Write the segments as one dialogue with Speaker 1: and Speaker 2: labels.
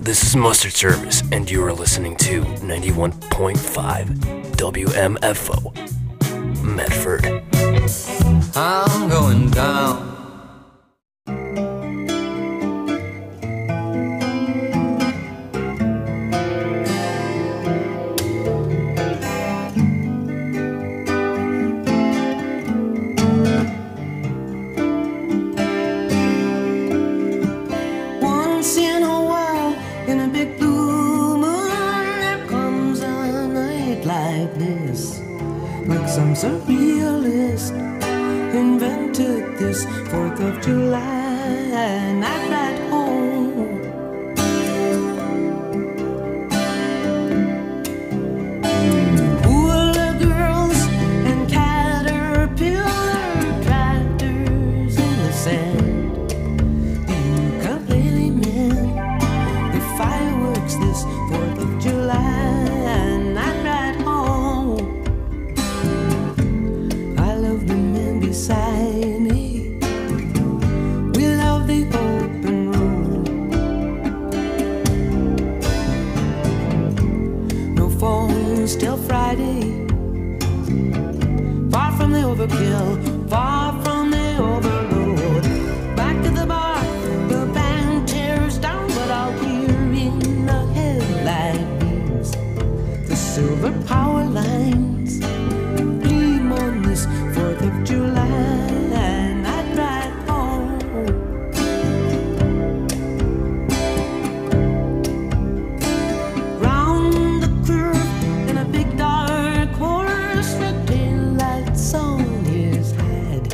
Speaker 1: this is Mustard Service, and you are listening to 91.5 WMFO, Medford.
Speaker 2: I'm going down.
Speaker 3: Some surrealist invented this 4th of July night ride home. Hula girls and caterpillar tractors in the sand. The ukulele men, the fireworks this 4th of July night ride home. Beside me, we love the open road. No phones till Friday. Far from the overkill, far from the overload. Back to the bar, the band tears down, but I'll hear in the headlight beams the silver power lines gleam on this 4th of July. On his head,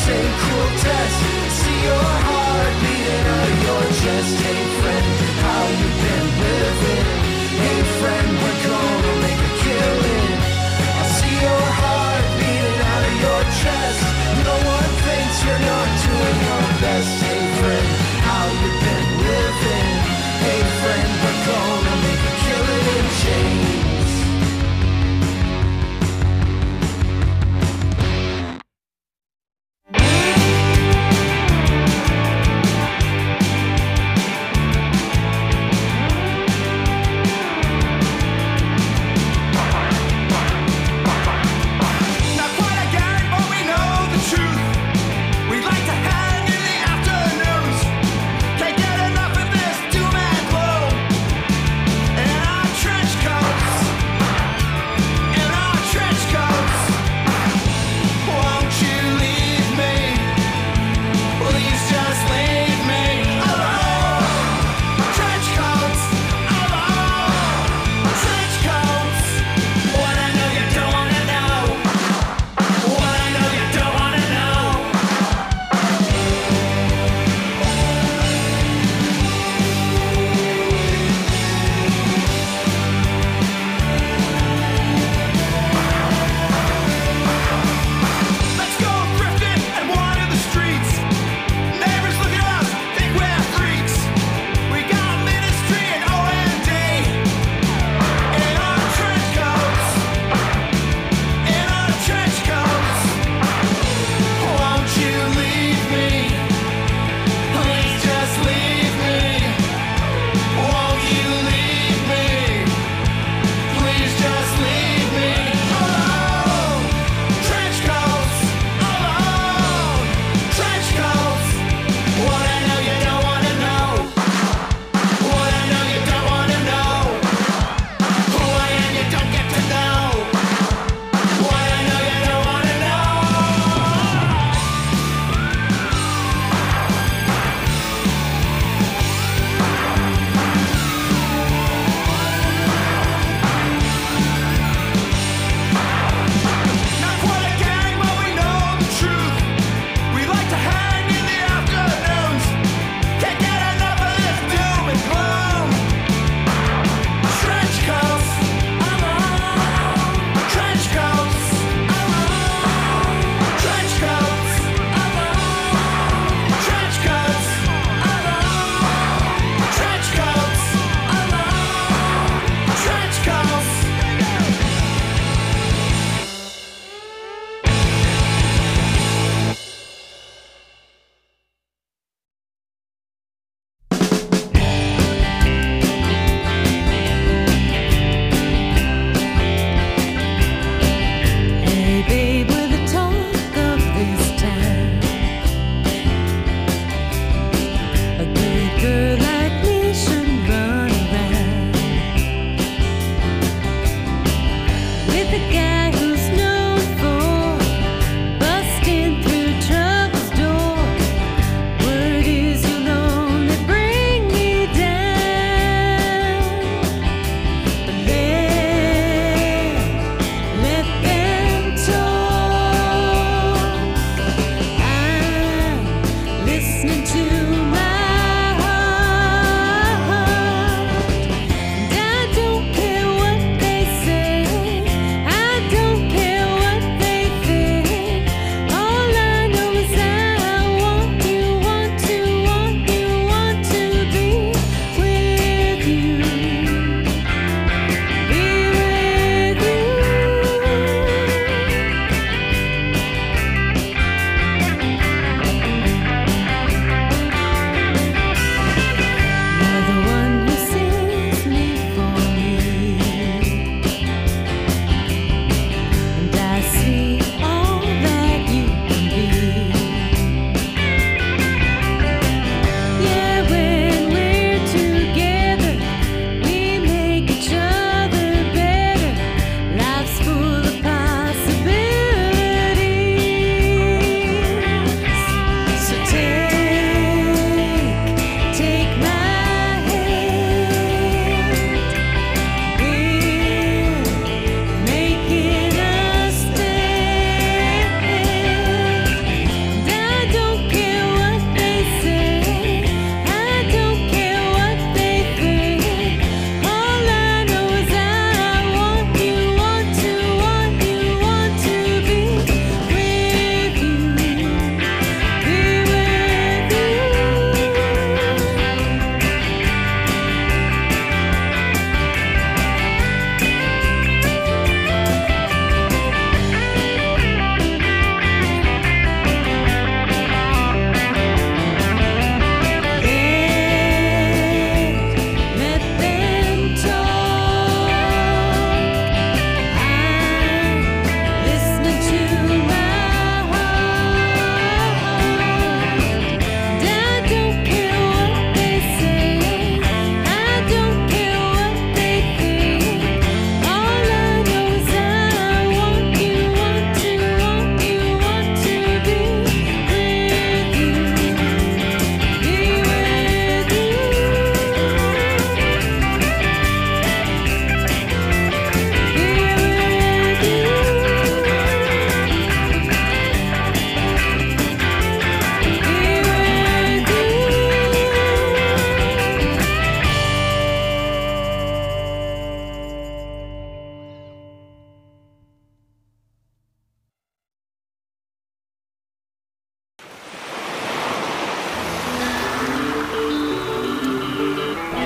Speaker 3: same cruel test. See your heart beating out of your chest. Hey friend, how you been living? Hey friend, we're gonna make a killing. I see your heart beating out of your chest. No one thinks you're not doing your best. Hey friend, how you been living? Hey friend, we're gonna make a killing in chains.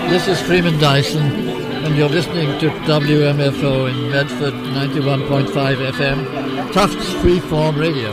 Speaker 4: This is Freeman Dyson, and you're listening to WMFO in Medford, 91.5 FM, Tufts Freeform Radio.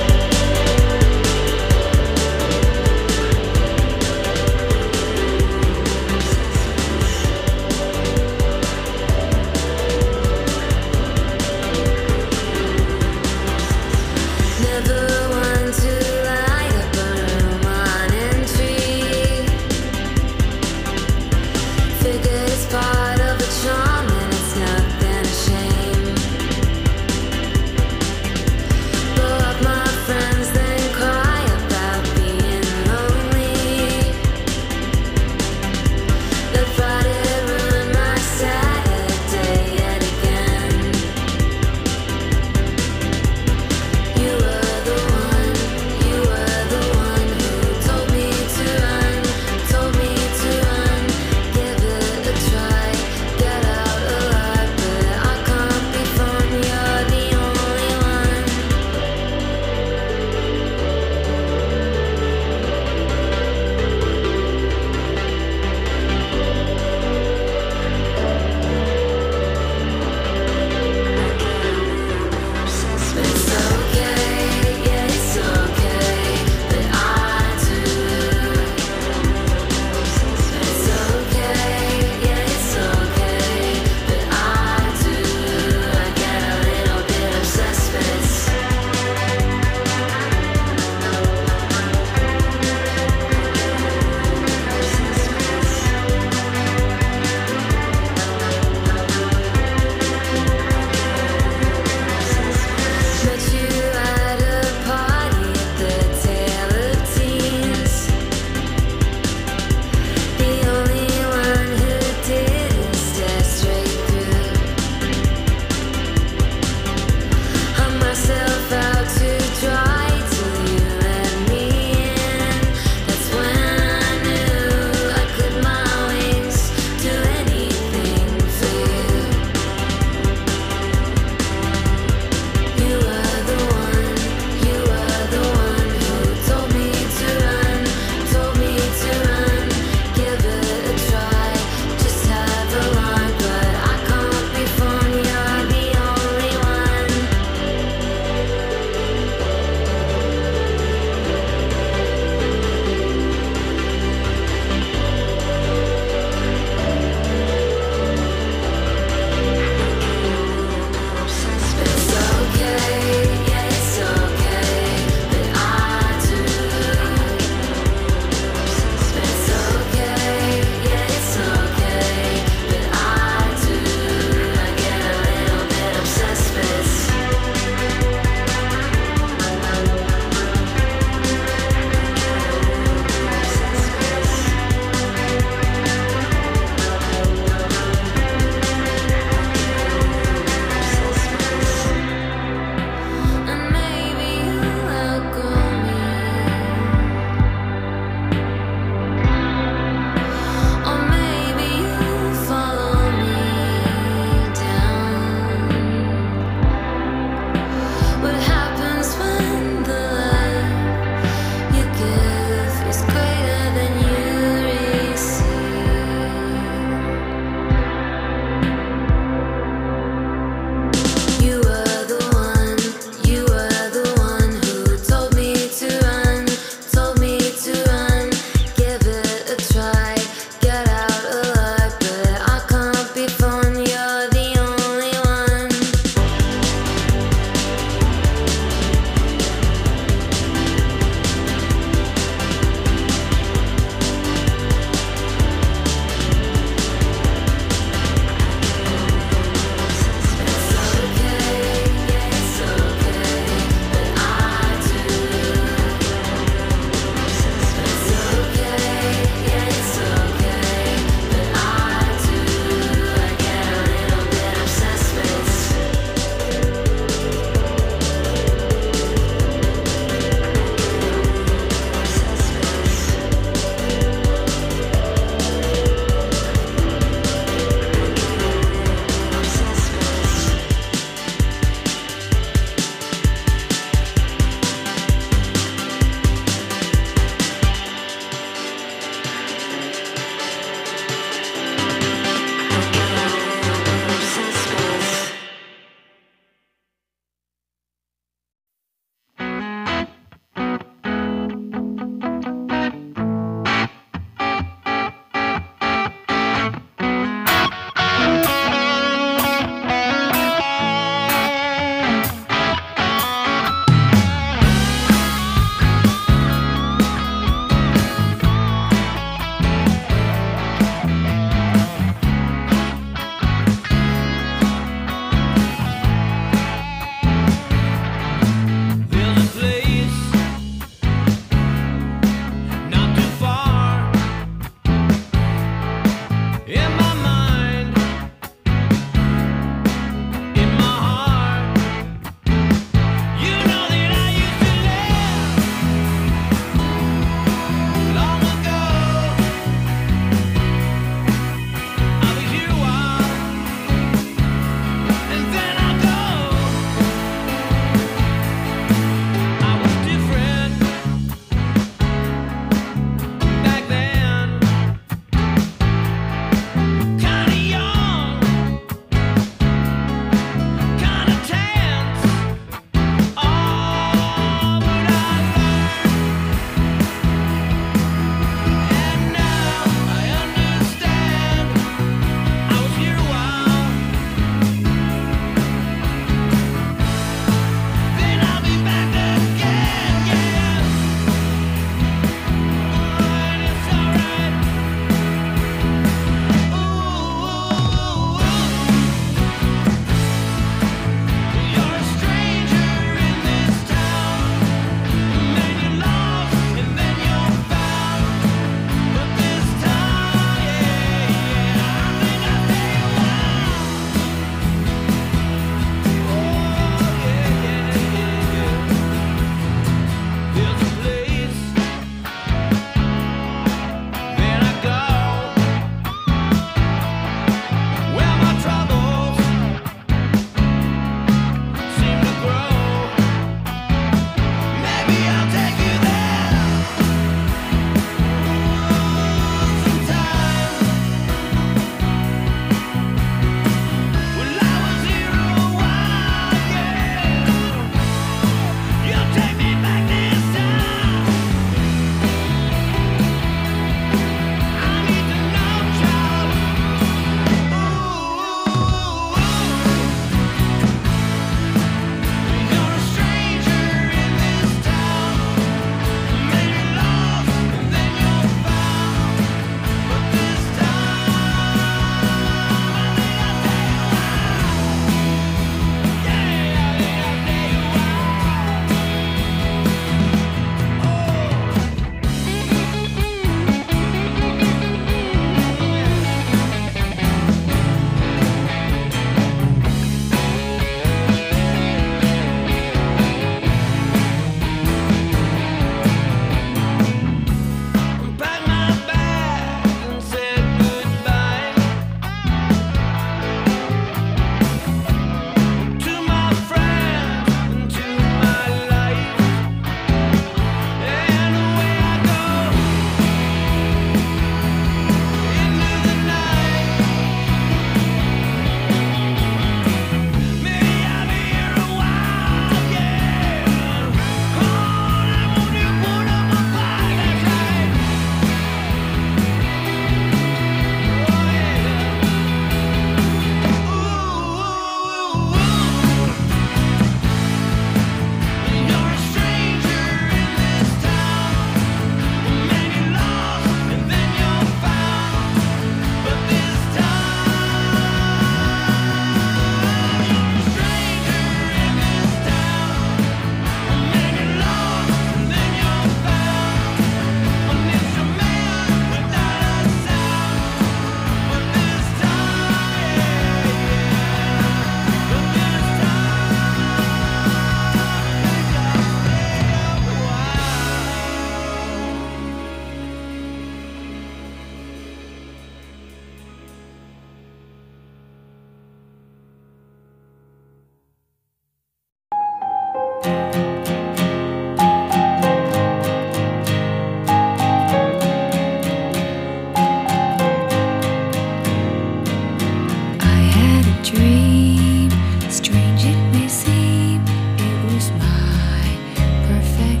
Speaker 5: dream, strange it may seem, it was my perfect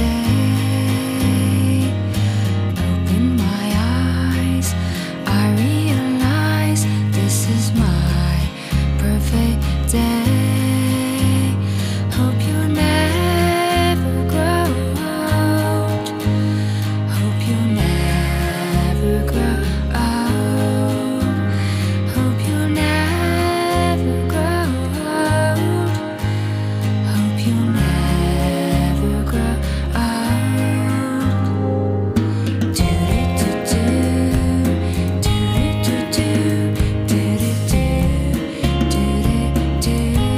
Speaker 5: day. Open my eyes, I realize this is my perfect day. Hope you never grow old. Hope you never grow old. Hope you never grow old. Hope you never grow old. Do do do do do do do do do do do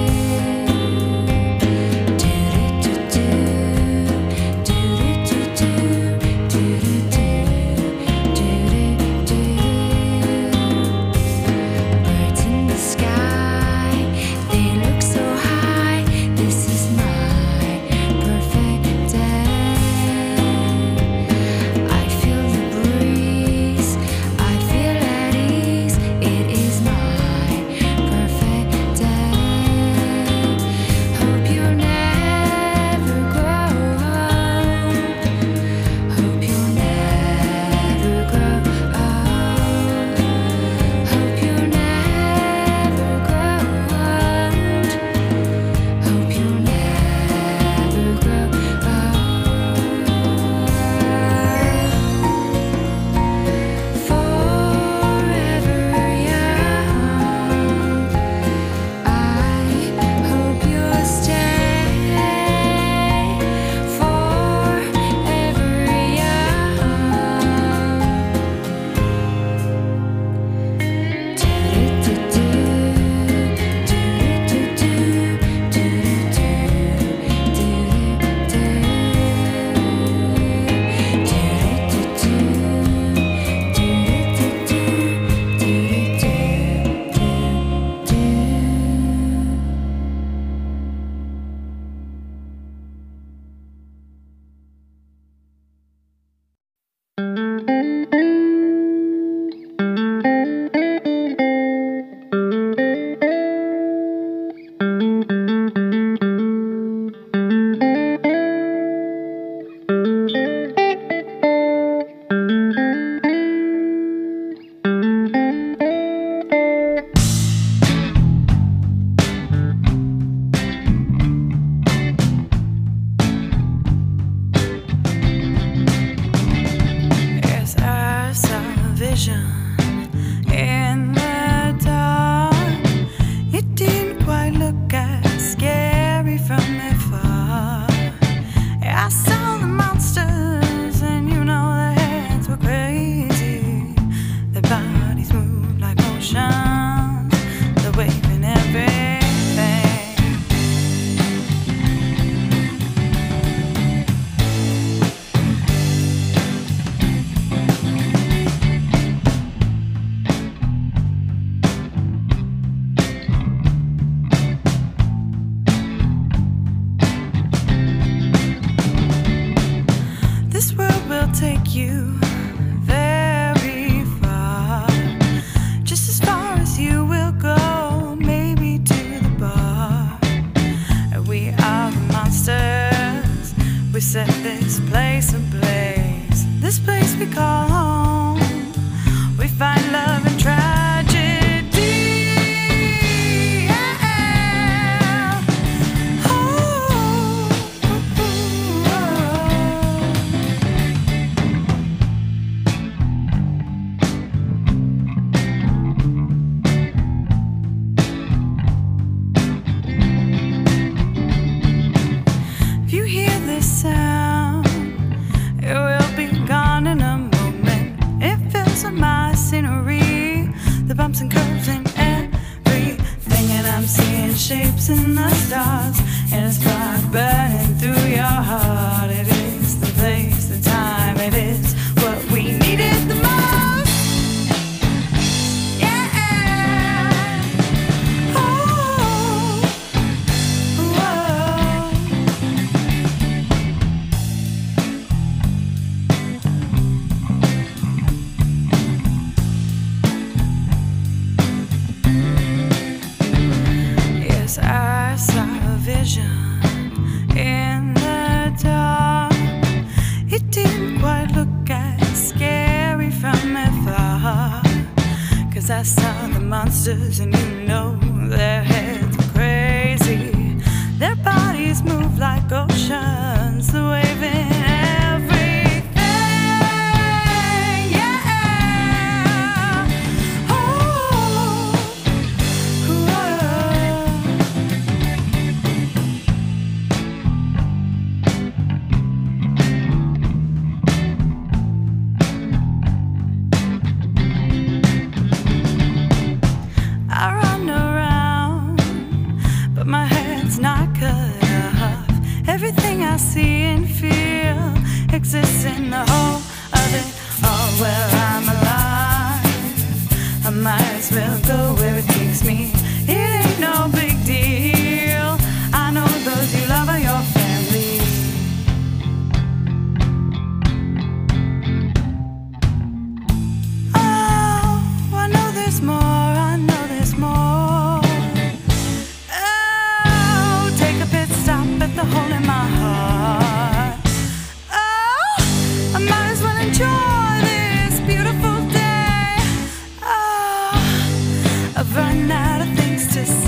Speaker 5: birds in the sky, they look so high. This is my perfect day. I feel the breeze, I feel at ease. It is my perfect day. Hope you never grow old. Hope you never grow old. Hope you never grow old. Hope you never grow old. Forever young, I hope you'll stay. Forever young. Do do do do do do do do Yes, I saw a vision in the dark. It didn't quite look as scary from afar. I saw the monsters, and you know their heads were crazy. Their bodies moved like oceans, they're waving everything. This world will take you very far, just as far as you will go, maybe to the bar. We are the monsters, we set this place ablaze. This place we call home, we find love and tragedy. Yeah. Oh, oh, oh. If you hear this sound, it will be gone in a moment. It fills up my scenery, the bumps and curves and everything. And I'm seeing shapes in the stars, and it's spark burning through your heart. It is the place, the time, it is what we needed the most. Yeah. Oh, whoa. Yes, I saw a vision in the dark. It didn't quite look as scary from afar, 'cause I saw the monsters and you know their heads were crazy. Their bodies move like oceans, the waving everything, yeah. Oh, I run around, but my head's not cut off. Everything I see and feel exists in the whole of it all. Where I'm alive, I might as well go where it takes me. It ain't no big deal. I know those you love are your family. Oh, I know there's more. I know there's more. Oh, take a pit stop at the hole in my heart. Oh, I might as well enjoy this beautiful day. Oh, I've run out of things to say.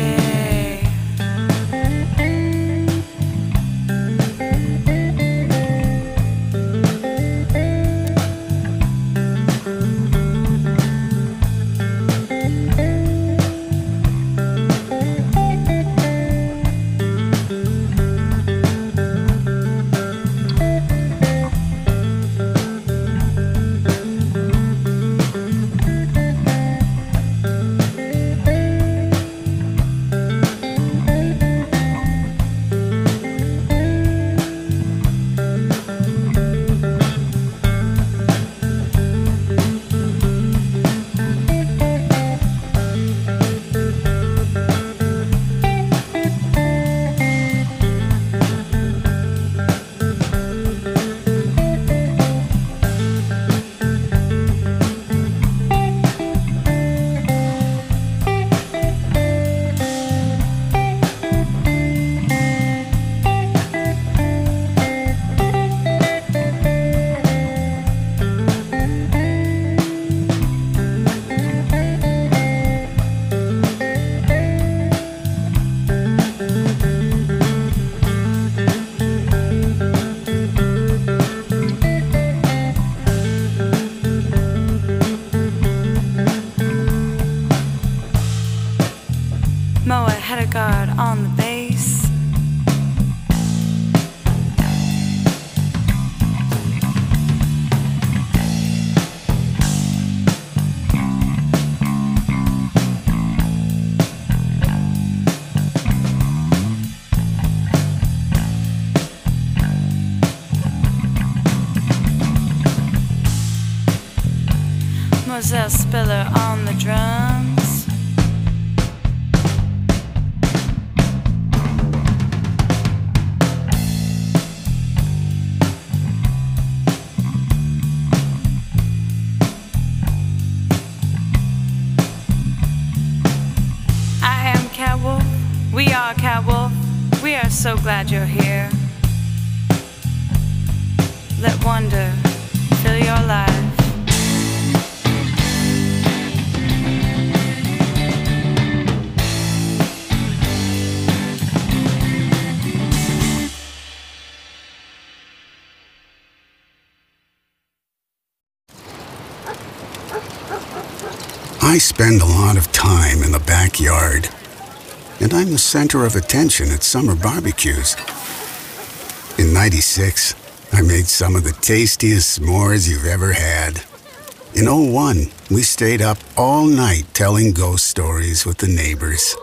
Speaker 5: Moa had a guard on the base. Moselle Spiller on the drums. Catwolf, we are Catwolf. We are so glad you're here. Let wonder fill your life.
Speaker 6: I spend a lot of time in the backyard, and I'm the center of attention at summer barbecues. In '96, I made some of the tastiest s'mores you've ever had. In '01, we stayed up all night telling ghost stories with the neighbors.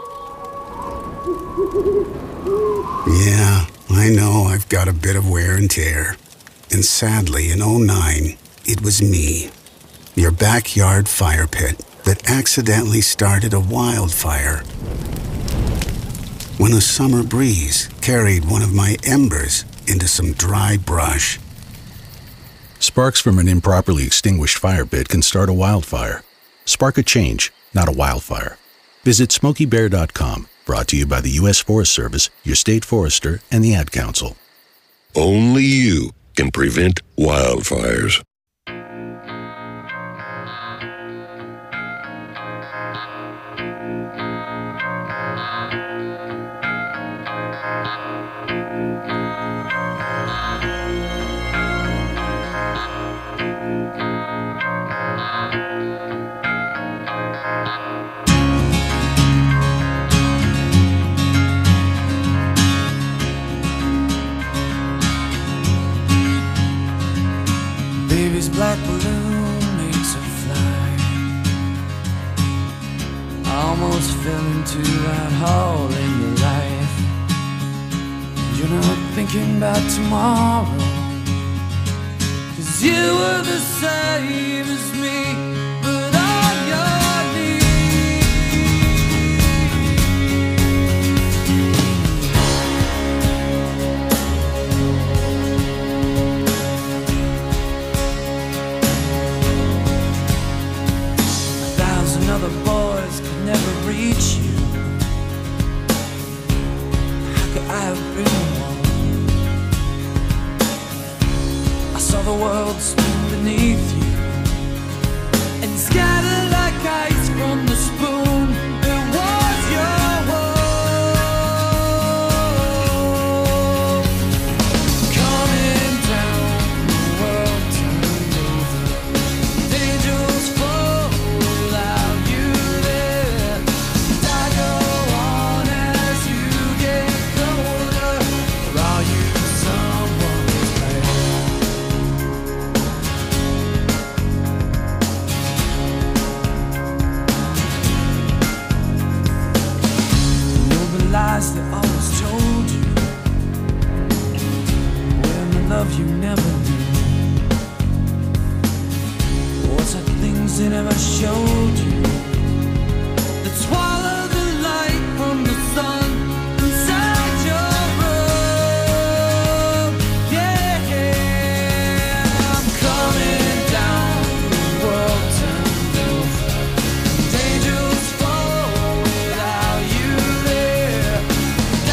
Speaker 6: Yeah, I know I've got a bit of wear and tear. And sadly, in '09, it was me, your backyard fire pit, that accidentally started a wildfire. When a summer breeze carried one of my embers into some dry brush.
Speaker 7: Sparks from an improperly extinguished fire pit can start a wildfire. Spark a change, not a wildfire. Visit SmokeyBear.com Brought to you by the U.S. Forest Service, your state forester, and the Ad Council.
Speaker 8: Only you can prevent wildfires.
Speaker 2: Baby's black balloon makes her fly. I almost fell into that hole in your life. You're not thinking about tomorrow, 'cause you were the same as me, but on your knees. 1,000 other boys could never reach you. How could I have been one? I saw the world spin beneath you and scatter like ice from the spoon. It was your world. Coming down, the world turned over. Angels fall without you there. And I go on as you get colder. Or are you someone's player? Know the lies they always told you, when the love you never knew. What's the things they never showed you that swallow the light from the sun inside your room? Yeah, I'm coming down, the world turned over. And angels fall without you there.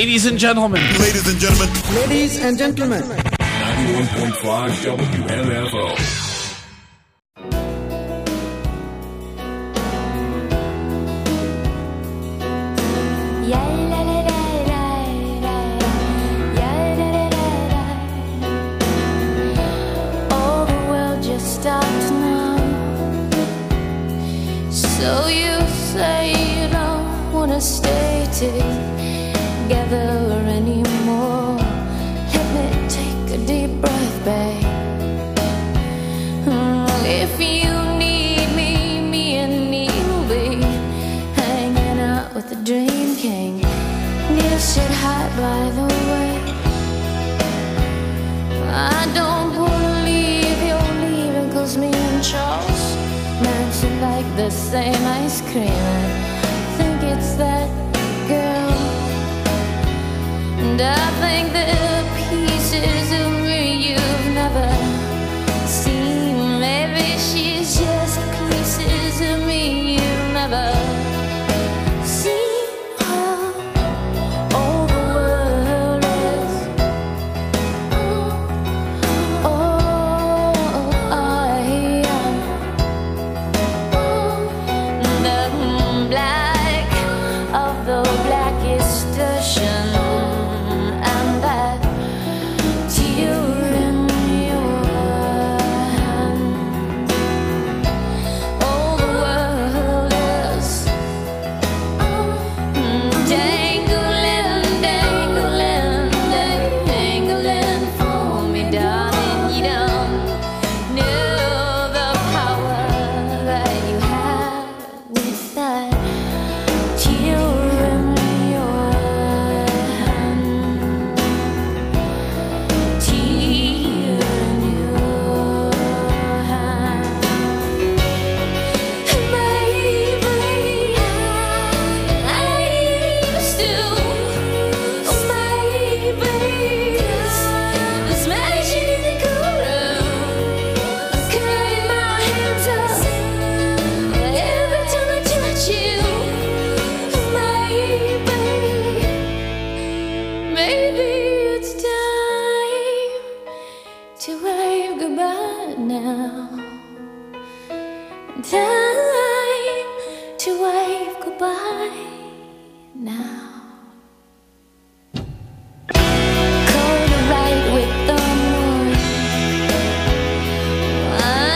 Speaker 9: Ladies and gentlemen.
Speaker 10: Ladies and gentlemen.
Speaker 11: Ladies and gentlemen.
Speaker 12: 91.5 WMFO.
Speaker 13: All the world just stops now. So you say you don't wanna stay together anymore. Let me take a deep breath, babe. If you need me, me and you'll be hanging out with the Dream King. You said hi, by the way. I don't wanna leave, you're leaving, 'cause me and Charles mention like the same ice cream. I think it's that girl, and I think the pieces of me you've never seen. Maybe she's just pieces of me you've never seen. All the world is the black of the blackest ocean, and that tear in your hand. All the world is dangling, dangling, dangling for me, darling. You don't know the power that you have with that tear in your hand. Tear in your hand. Maybe I used to. Maybe this magic in the cool room, cutting my hands up every time I touch you. Maybe it's time to wave goodbye now. Time to wave goodbye now. Cold right with the moon. I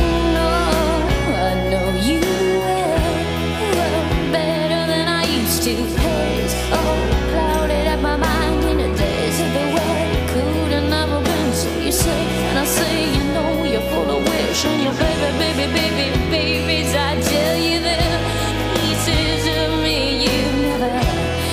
Speaker 13: know you well better than I used to. Haze all clouded up my mind in the days of the way could have never been. So you say, and I say, you know you're full of wish, and your babies, I tell you they're pieces of me you never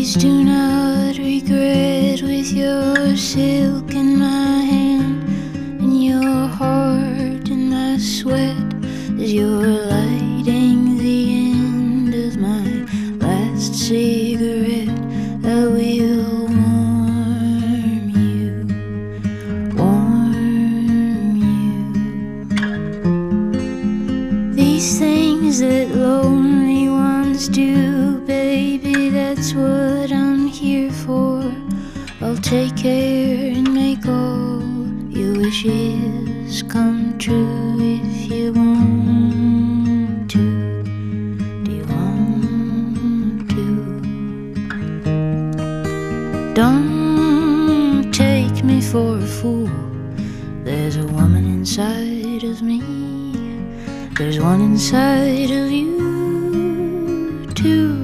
Speaker 13: Please do not regret with your silk in my hand and your heart in my sweat as you're lighting the end of my last cigarette. I will warm you, warm you. These things that lonely ones do, baby, that's what I'm here for. I'll take care and make all your wishes come true if you want to. Do you want to? Don't take me for a fool. There's a woman inside of me. There's one inside of you too.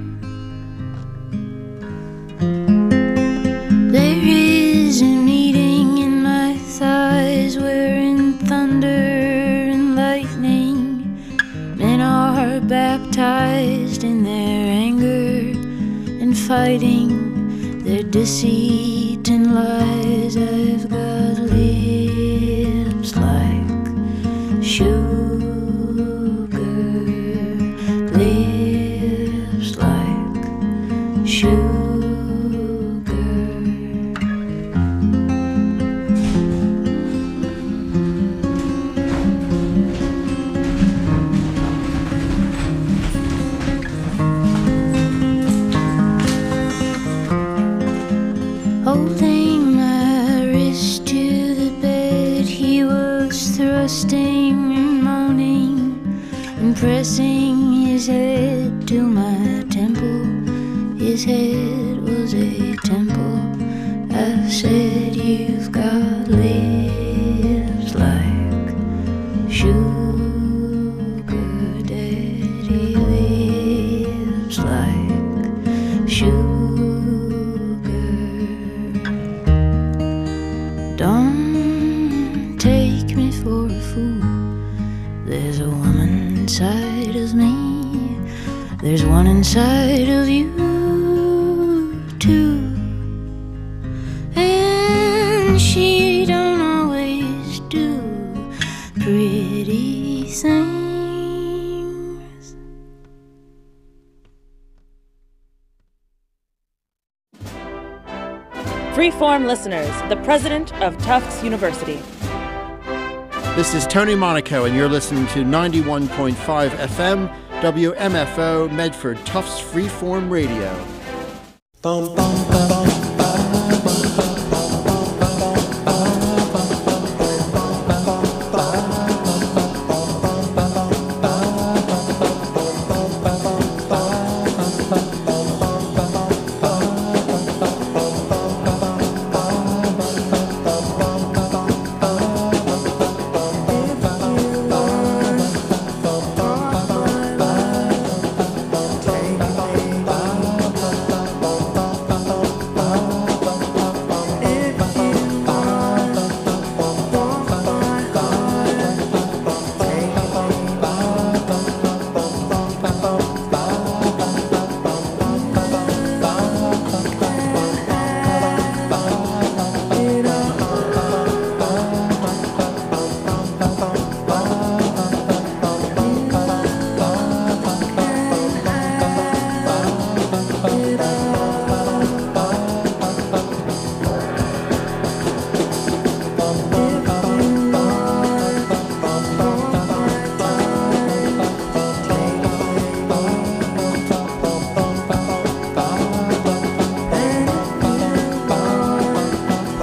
Speaker 13: There is a meeting in my thighs wherein thunder and lightning, men are baptized in their anger and fighting their deceit and lies. I've got lips like sugar, lips like sugar. Holding my wrist to the bed, he was thrusting and moaning and pressing his head to my temple. His head was a temple. I said, you've got lips like sugar, daddy, lips like sugar. Don't take me for a fool. There's a woman inside of me. There's one inside of you too. And she don't always do pretty things.
Speaker 9: Freeform listeners, the president of Tufts University.
Speaker 10: This is Tony Monaco, and you're listening to 91.5 FM, WMFO, Medford, Tufts Freeform Radio.
Speaker 3: Bum, bum, bum, bum.